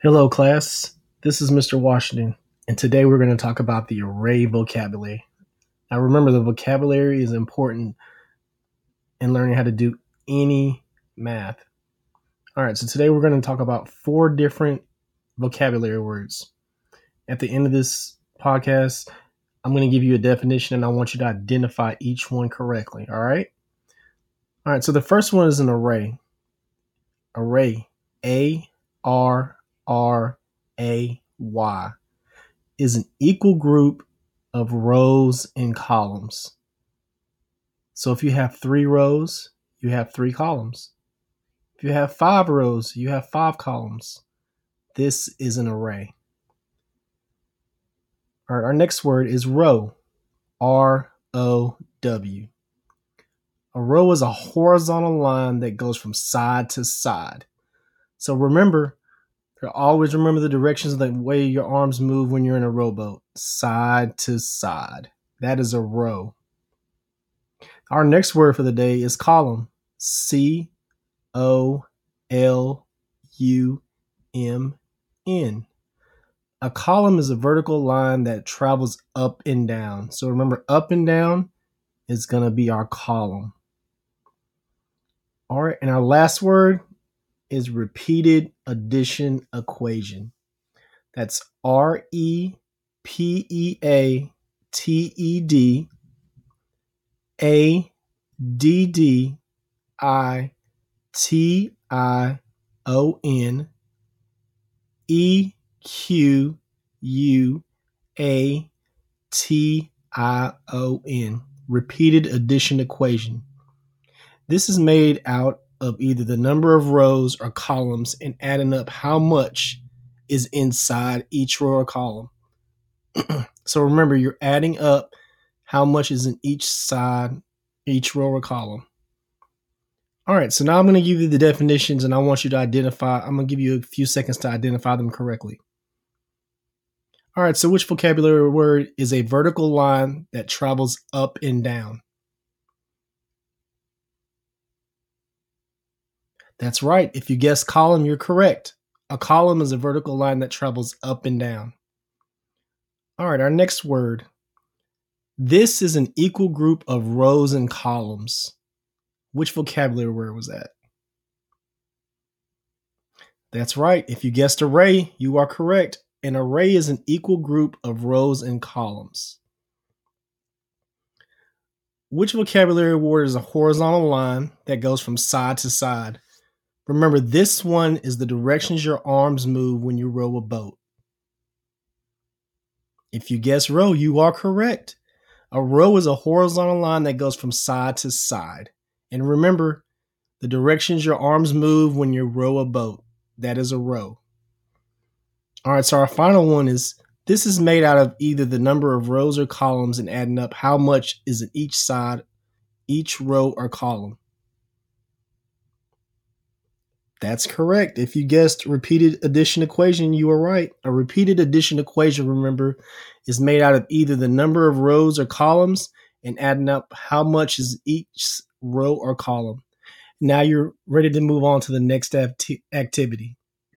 Hello, class. This is Mr. Washington, and today we're going to talk about the array vocabulary. Now, remember, the vocabulary is important in learning how to do any math. All right, so today we're going to talk about 4 different vocabulary words. At the end of this podcast, I'm going to give you a definition, and I want you to identify each one correctly. All right? All right, so the first one is an array. Array, A-R-R-A-Y, is an equal group of rows and columns. So if you have 3 rows, you have 3 columns. If you have 5 rows, you have 5 columns. This is an array. All right, our next word is row. R-O-W. A row is a horizontal line that goes from side to side. So always remember the directions of the way your arms move when you're in a rowboat. Side to side. That is a row. Our next word for the day is column. C-O-L-U-M-N. A column is a vertical line that travels up and down. So remember, up and down is going to be our column. All right, and our last word is repeated addition equation. That's R-E-P-E-A-T-E-D A-D-D-I-T-I-O-N E-Q-U-A-T-I-O-N. Repeated addition equation. This is made out of either the number of rows or columns and adding up how much is inside each row or column. So remember, you're adding up how much is in each side, each row or column. All right, so now I'm going to give you the definitions and I want you to identify. I'm going to give you a few seconds to identify them correctly. All right, so which vocabulary word is a vertical line that travels up and down? That's right. If you guessed column, you're correct. A column is a vertical line that travels up and down. All right, our next word. This is an equal group of rows and columns. Which vocabulary word was that? That's right. If you guessed array, you are correct. An array is an equal group of rows and columns. Which vocabulary word is a horizontal line that goes from side to side? Remember, this one is the directions your arms move when you row a boat. If you guess row, you are correct. A row is a horizontal line that goes from side to side. And remember, the directions your arms move when you row a boat. That is a row. All right, so our final one is, this is made out of either the number of rows or columns and adding up how much is in each side, each row or column. That's correct. If you guessed repeated addition equation, you are right. A repeated addition equation, remember, is made out of either the number of rows or columns and adding up how much is each row or column. Now you're ready to move on to the next activity.